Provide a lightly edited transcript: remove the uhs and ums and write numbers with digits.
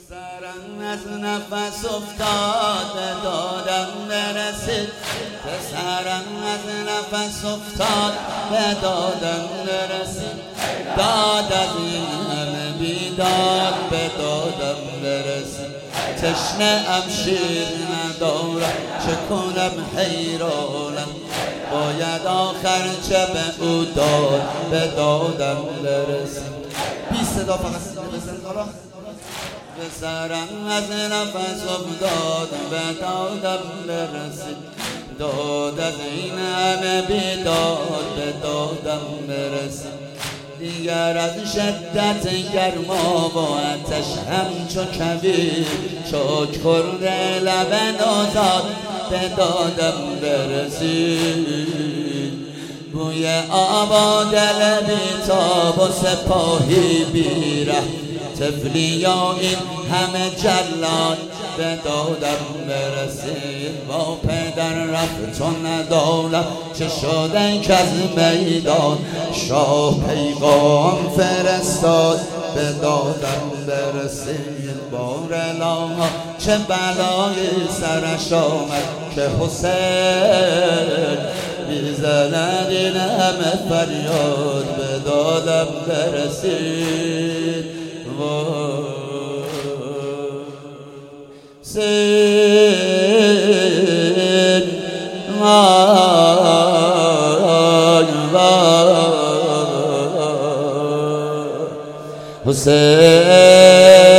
پسرم از نفس افتاد دادم برسید، پسرم از نفس افتاد دادم برسید، داد از این همه بیداد به دادم برسید. تشنه ام شیر ندارم چه کنم حیرانم، باید آخر چه به او داد به دادم برسید. بی صدا فقط بزنید حالا. پسرم از نفس افتاد به دادم برسید، داد از این همه بیداد به دادم برسید. دیگر از شدت گرما و آتش همچو کویر چاک خورده لب نازاد به دادم برسید. بوی آب و دل بیتاب و سپاهی بیره، طفلی یا این همه جلاد به دادم برسید. با پدر رفت و ندانم چه شده که از میدان شاه پیغام فرستاد به دادم برسید. بار الها چه بلایی سرش آمد که حسین میزند این همه فریاد به دادم برسید. حسین